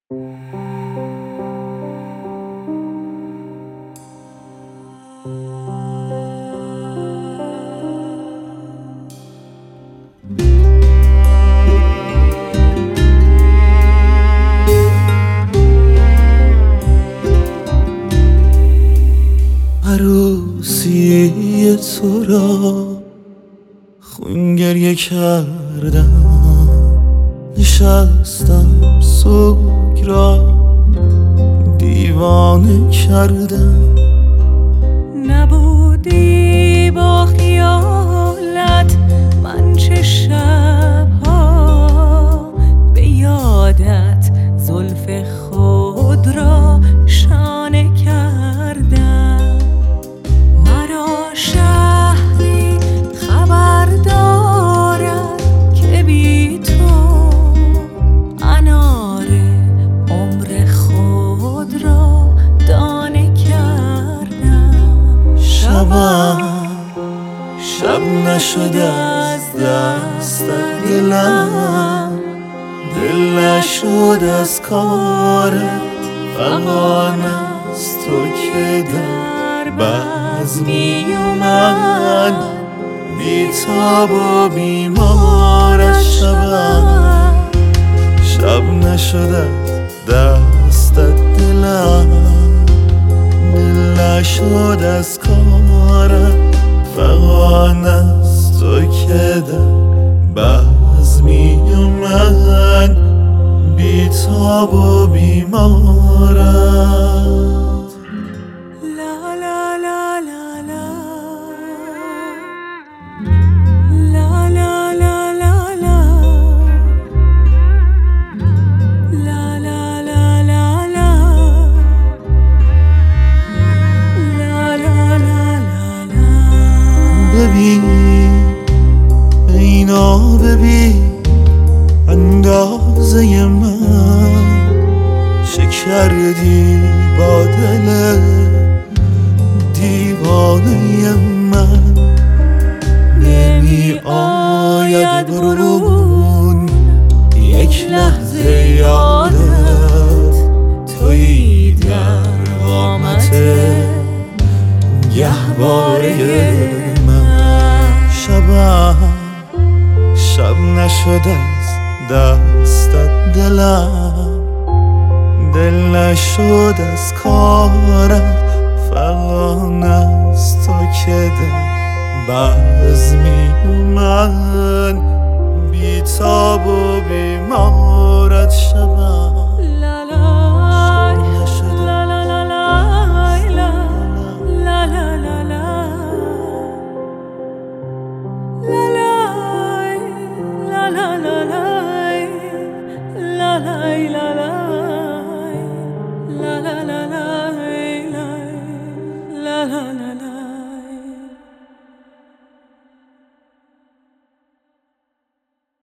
عروسی تو را خون گریه کردم، نشستم سوگ را دیوانه کردم. نبودی با خیالت من چه شبها به یادت زلف خود را شانه کردم. مرا شهری خبر دارد که بی تو انار عمر خود را دانه کردم. شب نشده از دست دلم، دل نشد از کارت، فغان از تو که در بزمی اومد، بی‌تاب و بیمار از شب نشده دست دلم، دل نشد از کارت، فغان از تو که در بزمی اومد، بی‌تاب و بیمارم. ببین اینا، ببین اندازه من چه کردی با دل دیوانه من. نمی آید برون یک لحظه یادت، تویی در قامت گهواره من. شب نشده از دستت دلم، دل نشد از کارت، فغان از تو که در بزمی اومد، بی‌تاب و بیمارت. La la la